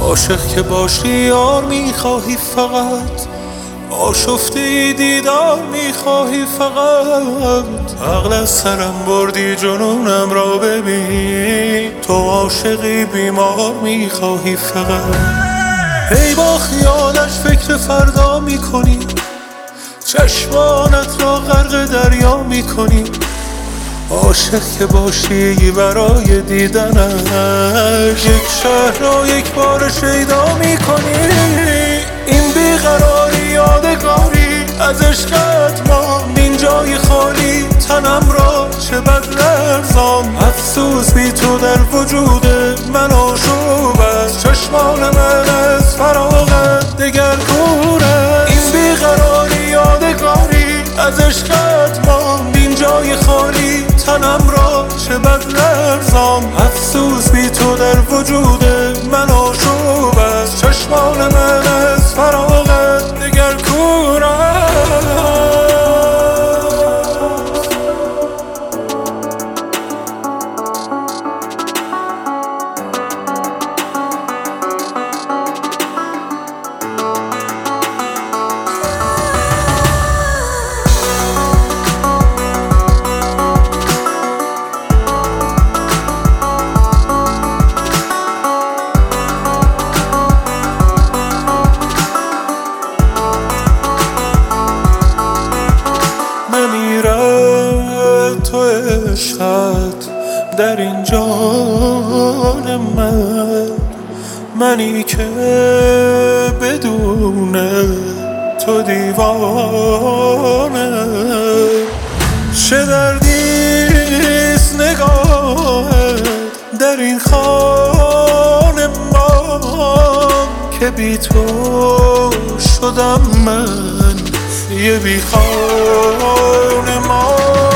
عاشق که باشی یار میخواهی فقط، آشفته دیدار میخواهی فقط. عقل از سرم بردی جنونم را ببین، تو عاشقی بیمار میخواهی فقط. هی با خیالش فکر فردا میکنی، چشمانت را غرق دریا میکنی. عاشق که باشی برای دیدنش، یک شهر را یک بار شیدا میکنی. این بیقراری یادگاری از عشقت ماند، این جای خالی تنم را چه بد لرزان. افسوس بی تو در وجود من آشوب است، چشمان من از فراغت دگر کور. این بیقراری یادگاری از عشقت ماند، این جای خالی تنم را چه بد لرزان. افسوس بی تو در وجود من آشوب است، چشمان من از فراغت دگر کور است. تو عشقت در این جان منی که بدون تو دیوانه. چه دردیست نگاهت در این خانه ما، که بی تو شدم من یه بی خانه ما.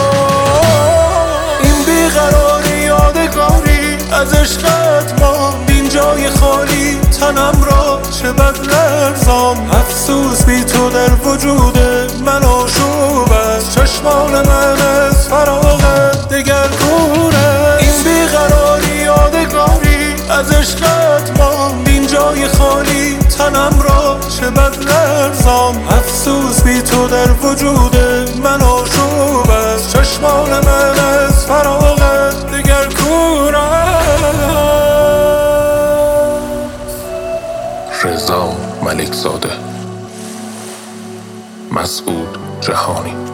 از عشقت ماند، این جای خالی تنم را چه بد لرزان. افسوس بی تو در وجود من آشوب است، چشمان من از فراغت دگر کوره. این بیقراری یادگاری از عشقت ماند، این جای خالی تنم را چه بد لرزان. افسوس بی تو در وجود من آشوب است، چشمان من از فراغت دگر کوره. رضا ملکزاده، مسعود جهانی.